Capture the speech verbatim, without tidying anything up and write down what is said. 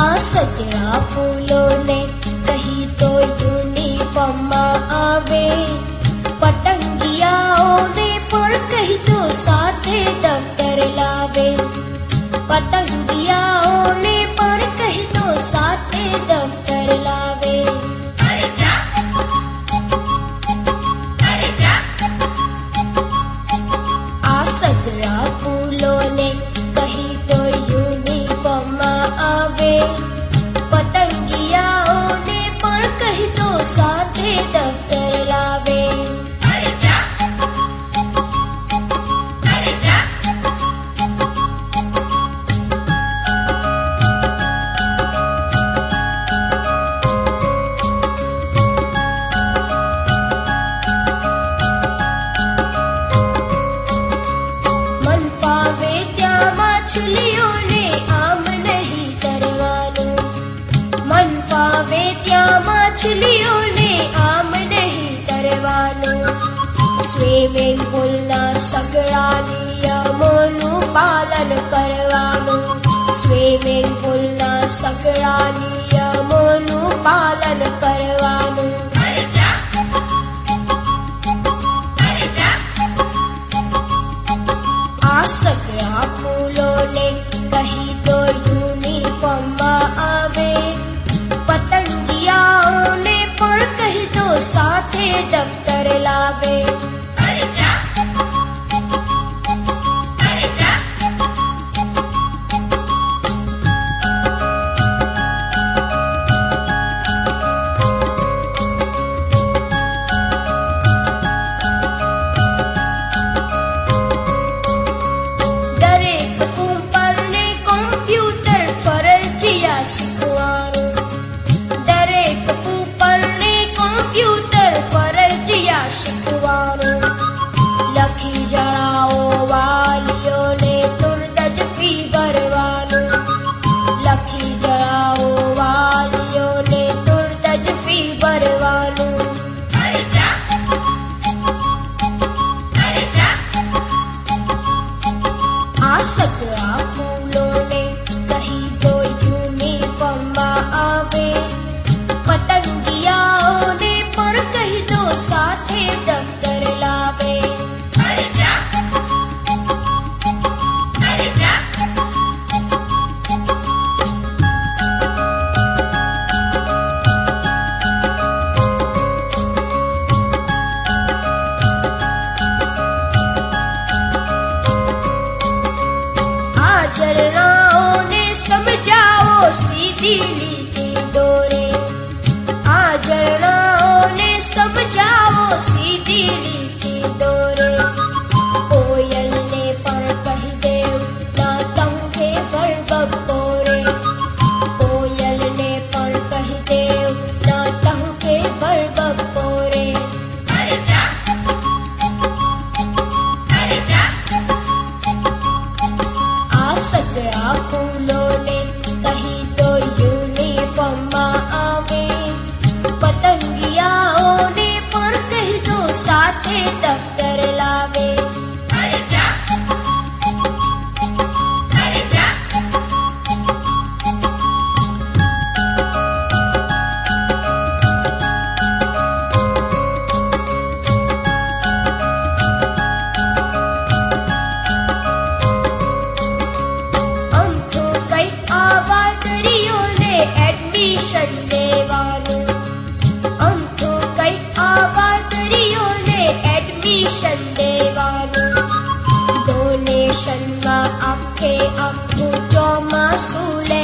સગડા ફૂલોને કહી તો યુનિફોર્મમાં આવે, પતંગિયાઓને પણ કહી તો સાથે દફતર લાવે, પતંગિયાઓને પણ કહી તો સાથે દફતર લાવે. અરે જા અરે જા આ સગડા ફૂલોને કહી તો યુનિફોર્મમાં આવે, પતંગિયાઓને પણ કહી તો સાથે દફતર લાવે. અરે જા અરે જા મન ફાવે ત્યાં માછલીઓને આમ નહીં તરવાનું, મન ફાવે ત્યાં માછલીઓને આમ નહીં તરવાનું. સ્વિમિંગ પુલના સગડા નિયમોનું પાલન કરવાનું, સ્વિમિંગ પુલના સગડા નિયમોનું પાલન કરવાનું. અરે જા અરે જા આ સગડા ફૂલોને કહી તો યુનિફોર્મમાં આવે, પતંગિયાઓને પણ કહી તો સાથે દફતર લાવે. અરે જા અરે જા દરેક કુંભારને કોમ્પ્યુટર ફરજિયાત શીખવાનું, દરેક કુંભારને કોમ્પ્યુટર ફરજિયાત શીખવાનું. લખી જણાવો વાલીઓને તુરત જ ફી ભરવાનું, લખી જણાવો વાલીઓને તુરત જ ફી ભરવાનું. અરે જા અરે જા આ સગડા ફૂલોને કહી તો યુનિફોર્મમાં આવે, પતંગિયાઓને પણ કહી તો સાથે દફતર લાવે. અરે જા અરે જા આ ઝરણાઓને સમજાવો સીધી લીટી દોરે, આ ઝરણાઓને સમજાવો સીધી લીટી દોરે. કોયલને પણ કહી દેવ ના તંગે ભર બપોરે, કોયલને પણ કહી દેવ ના તંગે ભર બપોરે. અરે જા અરે જા આ સગડા ફૂલોને કહી તો યુનિફોર્મમાં આવે, પતંગિયાઓને પણ કહી તો સાથે દફતર લાવે. અરે જા અરે જા અમથું કઈ આવા દરિયોને એડમિશન લેવાનું, અમથું કઈ આવા દરિયોને એડમિશન લેવાનું. ડોનેશનમાં આખે આખું ચોમાસું લે